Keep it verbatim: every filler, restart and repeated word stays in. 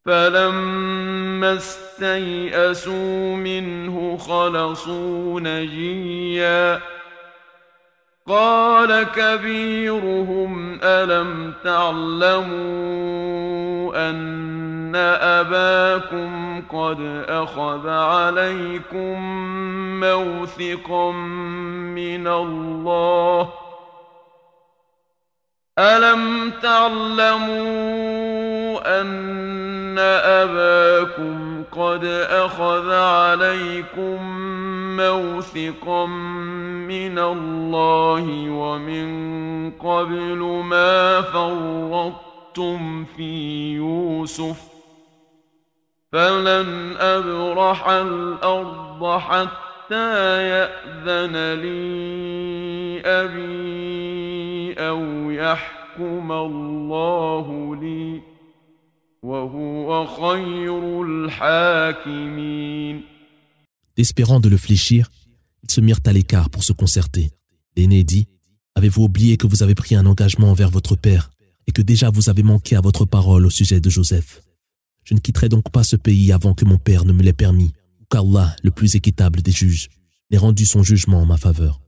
فلما استيئسوا منه خلصوا نجيا قال كبيرهم ألم تعلموا أن أباكم قد أخذ عليكم موثقا من الله ألم تعلموا أن أباكم قد أخذ عليكم موثقا من الله ومن قبل ما فرطتم في يوسف فلن أبرح الأرض حتى يأذن لي أبي أو يحكم الله لي وهو خير الحاكمين. Désespérant de le fléchir, ils se mirent à l'écart pour se concerter. L'aîné dit : avez-vous oublié que vous avez pris un engagement envers votre père et que déjà vous avez manqué à votre parole au sujet de Joseph ? Je ne quitterai donc pas ce pays avant que mon père ne me l'ait permis, ou qu'Allah, le plus équitable des juges, n'ait rendu son jugement en ma faveur.